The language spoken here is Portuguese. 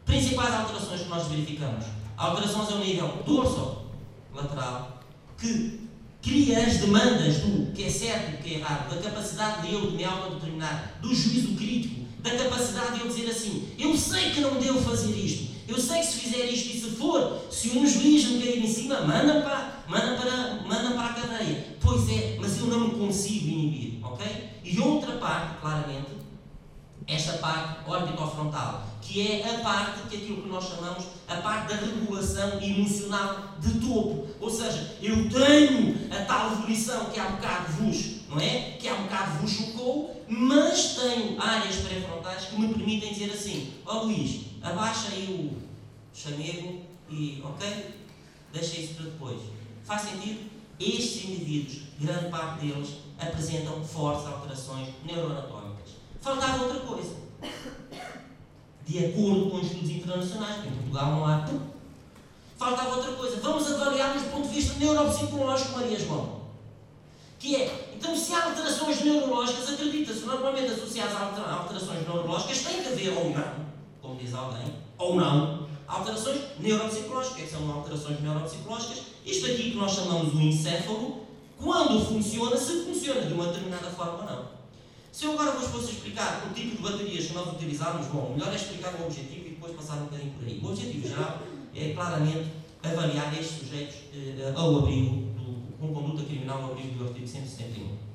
Principais alterações que nós verificamos. Alterações ao nível dorso-lateral, que cria as demandas do que é certo e o que é errado, da capacidade de eu me autodeterminar, do juízo crítico, da capacidade de eu dizer assim, eu sei que não devo fazer isto, eu sei que se fizer isto e se um juiz me cair em cima, manda para a cadeia. Pois é, mas eu não me consigo inibir, ok? E outra parte, claramente, esta parte orbitofrontal, que é a parte que aquilo que nós chamamos a parte da regulação emocional de topo. Ou seja, eu tenho a tal volição que há bocado vos, não é? Que há bocado vos chocou, mas tenho áreas pré-frontais que me permitem dizer assim, ó Luís, abaixa aí o chamego e, ok? Deixa isso para depois. Faz sentido? Estes indivíduos, grande parte deles, apresentam fortes alterações neuroanatómicas. Faltava outra coisa. De acordo com os estudos internacionais, porque em Portugal não há. Faltava outra coisa. Vamos avaliar do ponto de vista neuropsicológico, Maria João. Que é, então, se há alterações neurológicas, acredita-se, normalmente associadas a alterações neurológicas, tem que haver ou não, como diz alguém, ou não, alterações neuropsicológicas. O que são alterações neuropsicológicas? Isto aqui que nós chamamos o encéfalo, quando funciona, se funciona de uma determinada forma ou não. Se eu agora vos fosse explicar o tipo de baterias que nós utilizamos, bom, melhor é explicar o objetivo e depois passar um bocadinho por aí. O objetivo geral é claramente avaliar estes sujeitos ao abrigo, com conduta criminal ao abrigo do artigo 171.